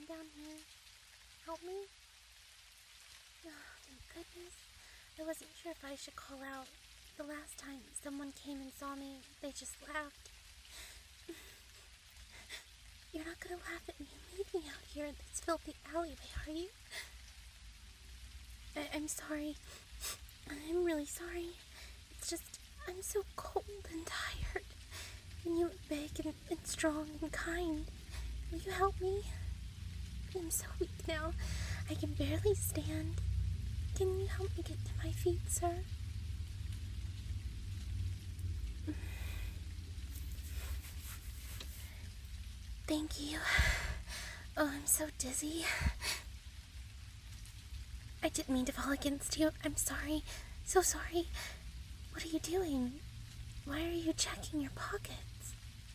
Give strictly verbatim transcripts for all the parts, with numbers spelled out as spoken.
down here? Help me? Oh, thank goodness. I wasn't sure if I should call out. The last time someone came and saw me, they just laughed. You're not gonna laugh at me and leave me out here in this filthy alleyway, are you? I- I'm sorry. I'm really sorry. It's just, I'm so cold and tired. And you look big and, and strong and kind. Will you help me? I'm so weak now. I can barely stand. Can you help me get to my feet, sir? Thank you. Oh, I'm so dizzy. I didn't mean to fall against you. I'm sorry. So sorry. What are you doing? Why are you checking your pockets?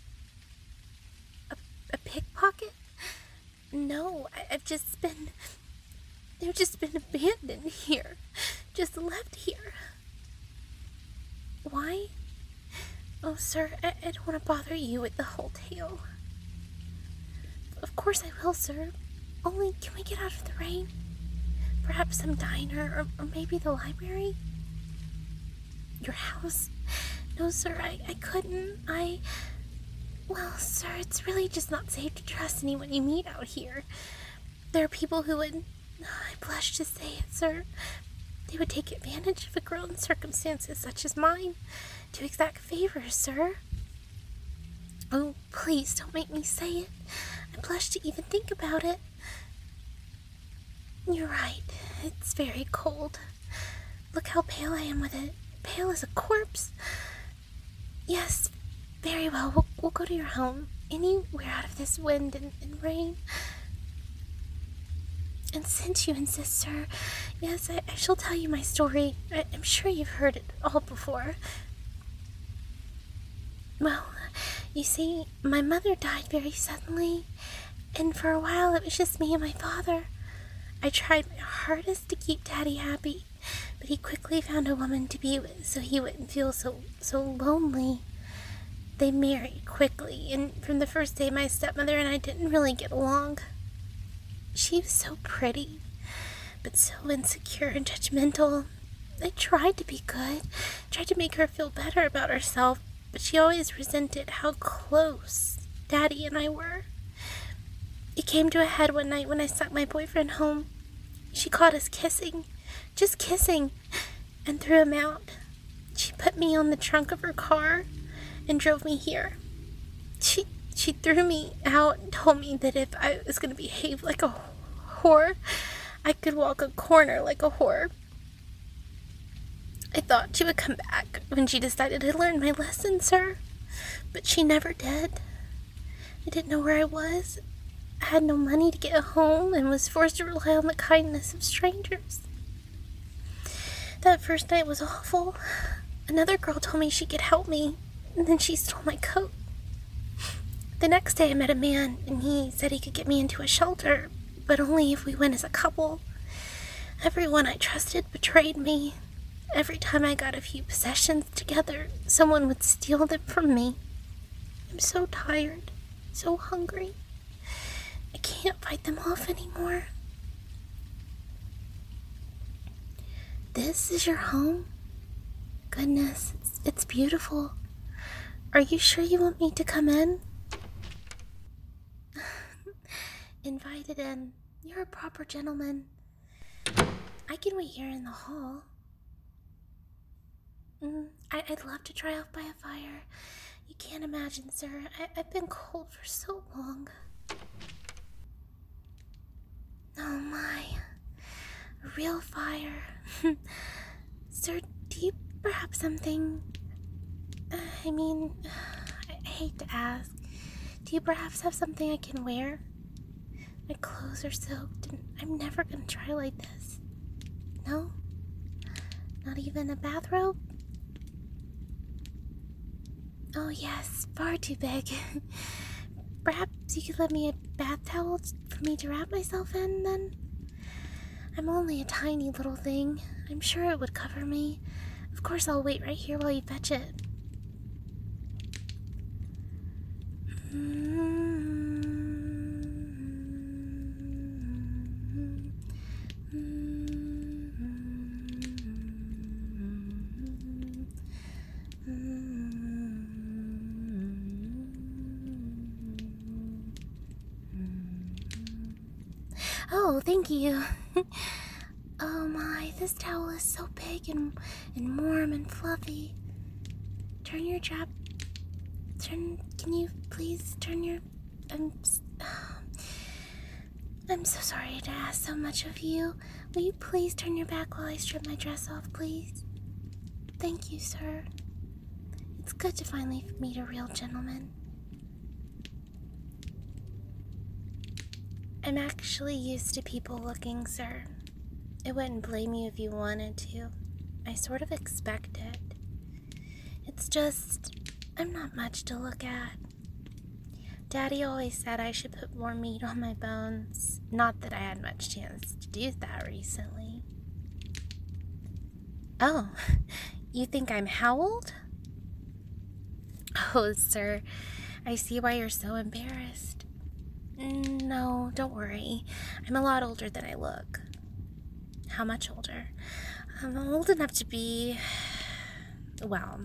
A, a pickpocket? No, I, I've just been... They've just been abandoned here. Just left here. Why? Oh, sir, I, I don't want to bother you with the whole tale. Of course I will, sir. Only, can we get out of the rain? Perhaps some diner, or, or maybe the library? Your house? No, sir, I, I couldn't. I... Well, sir, it's really just not safe to trust anyone you meet out here. There are people who would... I blush to say it, sir. They would take advantage of a girl in circumstances such as mine to exact favors, sir. Oh, please don't make me say it. I blush to even think about it. You're right. It's very cold. Look how pale I am with it. Pale as a corpse. Yes, very well. We'll, we'll go to your home. Anywhere out of this wind and, and rain. And since you insist, sir, yes, I, I shall tell you my story. I, I'm sure you've heard it all before. Well, you see, my mother died very suddenly, and for a while it was just me and my father. I tried my hardest to keep Daddy happy, but he quickly found a woman to be with so he wouldn't feel so, so lonely. They married quickly, and from the first day my stepmother and I didn't really get along. She was so pretty, but so insecure and judgmental. I tried to be good, tried to make her feel better about herself, but she always resented how close Daddy and I were. It came to a head one night when I sent my boyfriend home. She caught us kissing, just kissing, and threw him out. She put me on the trunk of her car and drove me here. She she threw me out and told me that if I was going to behave like a whore, I could walk a corner like a whore. I thought she would come back when she decided to learn my lesson, sir, but she never did. I didn't know where I was. I had no money to get home and was forced to rely on the kindness of strangers. That first night was awful. Another girl told me she could help me, and then she stole my coat. The next day I met a man, and he said he could get me into a shelter, but only if we went as a couple. Everyone I trusted betrayed me. Every time I got a few possessions together, someone would steal them from me. I'm so tired, so hungry. I can't fight them off anymore. This is your home? Goodness, it's, it's beautiful. Are you sure you want me to come in? Invited in. You're a proper gentleman. I can wait here in the hall. Mm, I, I'd love to dry off by a fire. You can't imagine, sir. I, I've been cold for so long. Oh my. A real fire. Sir, do you perhaps something... Uh, I mean, I, I hate to ask. Do you perhaps have something I can wear? My clothes are soaked, and I'm never gonna try like this. No? Not even a bathrobe? Oh yes, far too big. Perhaps you could lend me a bath towel for me to wrap myself in, then? I'm only a tiny little thing. I'm sure it would cover me. Of course I'll wait right here while you fetch it. Mm-hmm. Oh, thank you. Oh my, this towel is so big and, and warm and fluffy. Turn your drop. Turn. Can you please turn your. I'm. I'm so sorry to ask so much of you. Will you please turn your back while I strip my dress off, please? Thank you, sir. It's good to finally meet a real gentleman. I'm actually used to people looking, sir. I wouldn't blame you if you wanted to. I sort of expect it. It's just, I'm not much to look at. Daddy always said I should put more meat on my bones. Not that I had much chance to do that recently. Oh, you think I'm how old? Oh, sir, I see why you're so embarrassed. No, don't worry. I'm a lot older than I look. How much older? I'm old enough to be... well...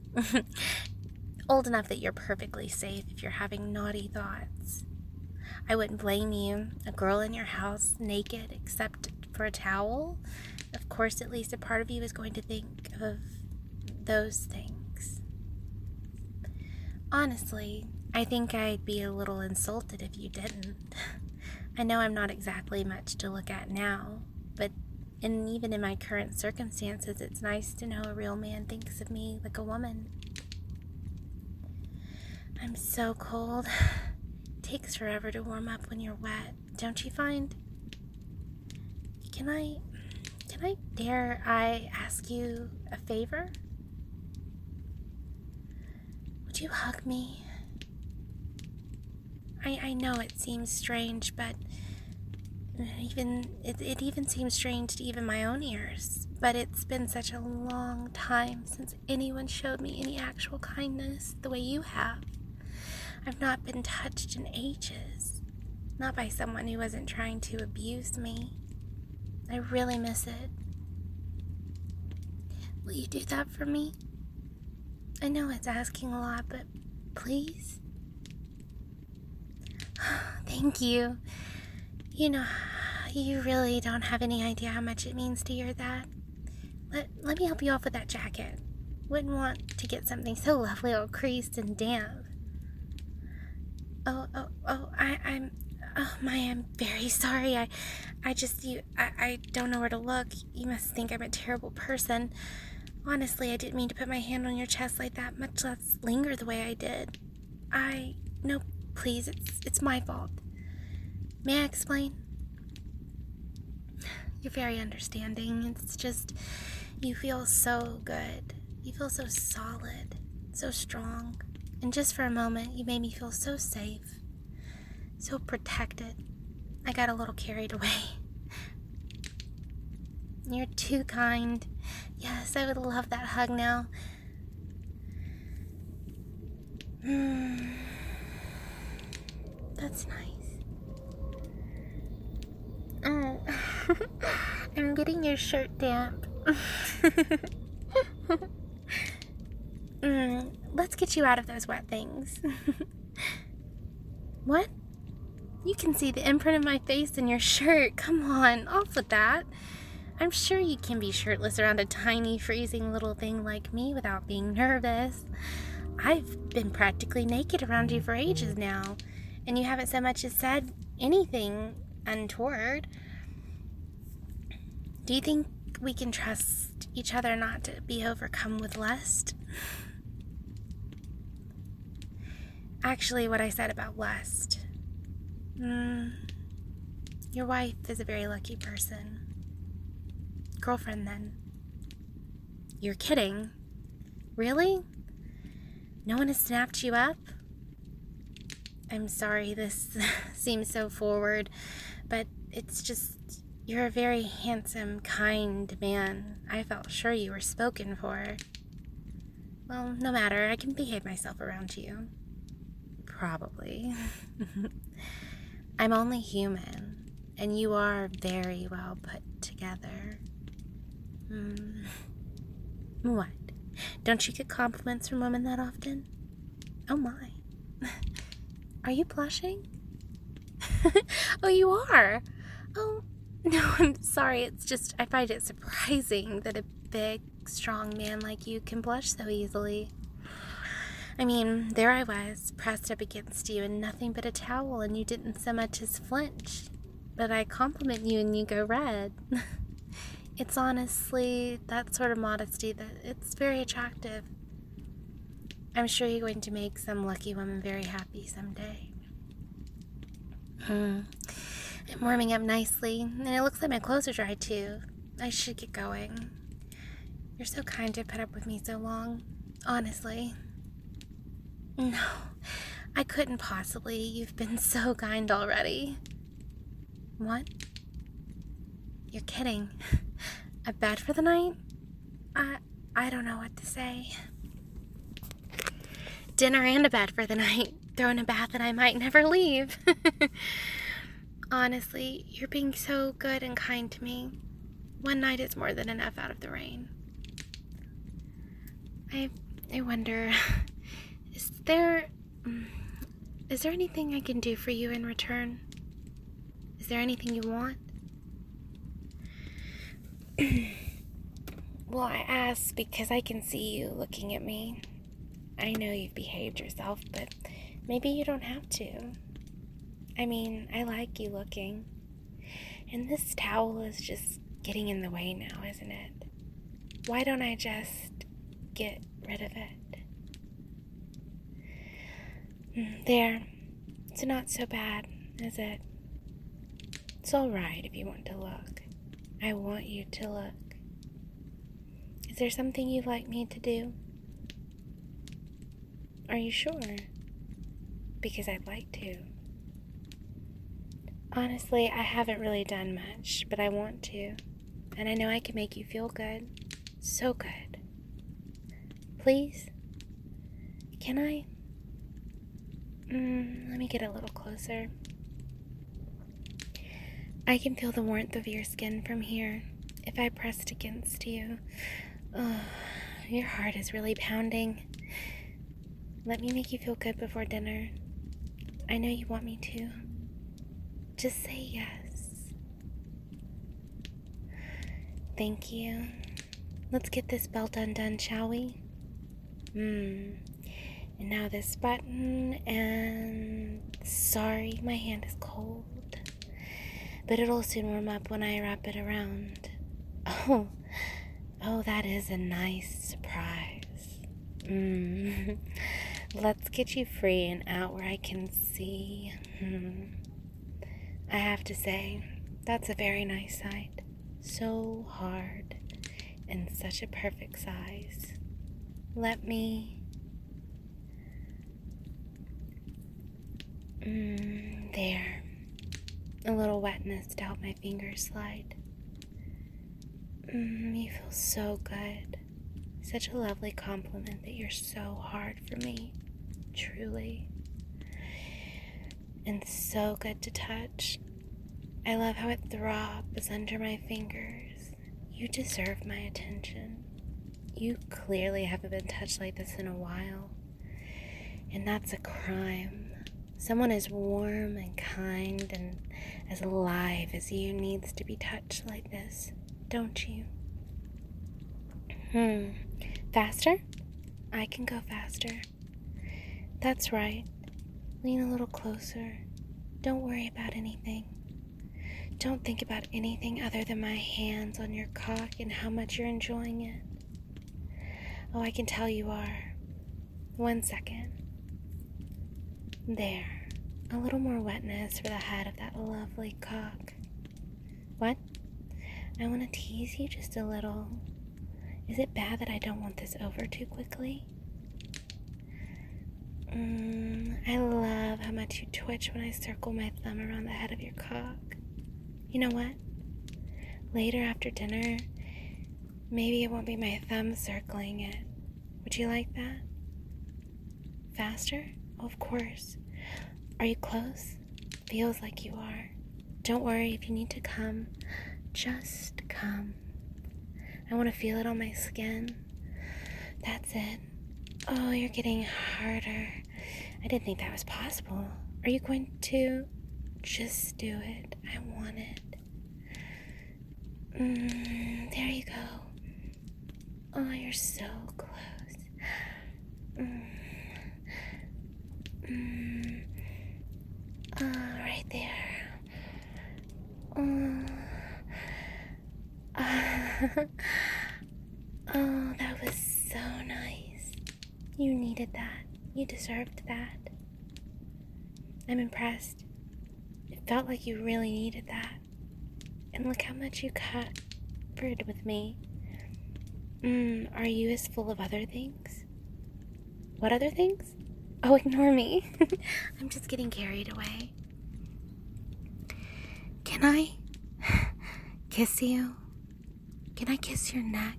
old enough that you're perfectly safe if you're having naughty thoughts. I wouldn't blame you. A girl in your house, naked except for a towel? Of course, at least a part of you is going to think of those things. Honestly, I think I'd be a little insulted if you didn't. I know I'm not exactly much to look at now, but and even in my current circumstances, it's nice to know a real man thinks of me like a woman. I'm so cold. It takes forever to warm up when you're wet, don't you find? Can I, can I dare I ask you a favor? Would you hug me? I, I know it seems strange, but even it, it even seems strange to even my own ears. But it's been such a long time since anyone showed me any actual kindness the way you have. I've not been touched in ages. Not by someone who wasn't trying to abuse me. I really miss it. Will you do that for me? I know it's asking a lot, but please? Thank you. You know, you really don't have any idea how much it means to hear that. Let, let me help you off with that jacket. Wouldn't want to get something so lovely all creased and damp. Oh, oh, oh, I, I'm, oh my, I'm very sorry. I, I just, you, I, I don't know where to look. You must think I'm a terrible person. Honestly, I didn't mean to put my hand on your chest like that, much less linger the way I did. I, no, please, it's, it's my fault. May I explain? You're very understanding. It's just, you feel so good. You feel so solid, so strong. And just for a moment, you made me feel so safe, so protected. I got a little carried away. You're too kind. Yes, I would love that hug now. Mm, that's nice. Oh, I'm getting your shirt damp. mm, let's get you out of those wet things. What? You can see the imprint of my face in your shirt. Come on, off with that. I'm sure you can be shirtless around a tiny, freezing little thing like me without being nervous. I've been practically naked around you for ages now, and you haven't so much as said anything untoward. Do you think we can trust each other not to be overcome with lust? Actually, what I said about lust. Mm, your wife is a very lucky person. Girlfriend, then. You're kidding. Really? No one has snapped you up? I'm sorry this seems so forward, but it's just, you're a very handsome, kind man. I felt sure you were spoken for. Well, no matter, I can behave myself around you. Probably. I'm only human, and you are very well put together. Hmm. What? Don't you get compliments from women that often? Oh my. Are you blushing? Oh, you are? Oh, no, I'm sorry. It's just I find it surprising that a big, strong man like you can blush so easily. I mean, there I was, pressed up against you in nothing but a towel, and you didn't so much as flinch. But I compliment you and you go red. It's honestly that sort of modesty that it's very attractive. I'm sure you're going to make some lucky woman very happy someday. Hmm. I'm warming up nicely, and it looks like my clothes are dry too. I should get going. You're so kind to put up with me so long. Honestly. No, I couldn't possibly. You've been so kind already. What? You're kidding. A bed for the night? I I don't know what to say. Dinner and a bed for the night. Throw in a bath and I might never leave. Honestly, you're being so good and kind to me. One night is more than enough out of the rain. I I wonder, is there is there anything I can do for you in return? Is there anything you want? Well, I ask because I can see you looking at me. I know you've behaved yourself, but maybe you don't have to. I mean, I like you looking. And this towel is just getting in the way now, isn't it? Why don't I just get rid of it? There. It's not so bad, is it? It's all right if you want to look. I want you to look. Is there something you'd like me to do? Are you sure? Because I'd like to. Honestly, I haven't really done much, but I want to. And I know I can make you feel good. So good. Please? Can I? Mm, let me get a little closer. I can feel the warmth of your skin from here. If I pressed against you. Oh, your heart is really pounding. Let me make you feel good before dinner. I know you want me to. Just say yes. Thank you. Let's get this belt undone, shall we? Hmm. And now this button, and sorry, my hand is cold. But it'll soon warm up when I wrap it around. Oh, oh, that is a nice surprise. Mm. Let's get you free and out where I can see. Hmm. I have to say, that's a very nice sight. So hard and such a perfect size. Let me... Mm, there. A little wetness to help my fingers slide. Mm, you feel so good. Such a lovely compliment that you're so hard for me. Truly. And so good to touch. I love how it throbs under my fingers. You deserve my attention. You clearly haven't been touched like this in a while. And that's a crime. Someone as warm and kind and as alive as you needs to be touched like this, don't you? Hmm. Faster? I can go faster. That's right. Lean a little closer. Don't worry about anything. Don't think about anything other than my hands on your cock and how much you're enjoying it. Oh, I can tell you are. One second. There. A little more wetness for the head of that lovely cock. What? I want to tease you just a little. Is it bad that I don't want this over too quickly? Mm, I love how much you twitch when I circle my thumb around the head of your cock. You know what? Later after dinner, maybe it won't be my thumb circling it. Would you like that? Faster? Oh, of course. Are you close? Feels like you are. Don't worry if you need to come. Just come. I want to feel it on my skin. That's it. Oh, you're getting harder. I didn't think that was possible. Are you going to? Just do it. I want it. Mm, there you go. Oh, you're so close. Mm. Mm. Oh, right there. Oh. Oh, that was so nice. You needed that. You deserved that. I'm impressed. It felt like you really needed that. And look how much you covered with me. Mm, are you as full of other things? What other things? Oh, ignore me. I'm just getting carried away. Can I kiss you? Can I kiss your neck?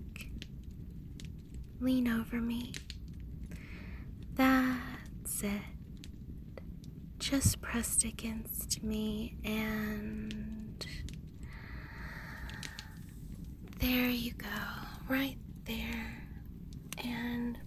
Lean over me. That's it. Just pressed against me, and there you go. Right there. And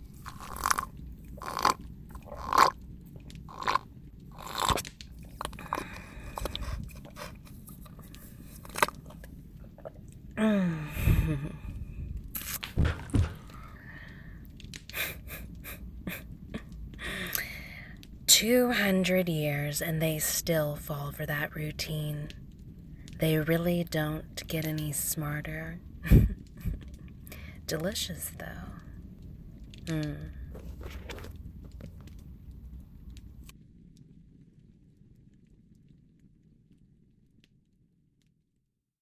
Two hundred years and they still fall for that routine. They really don't get any smarter. Delicious, though. Mm.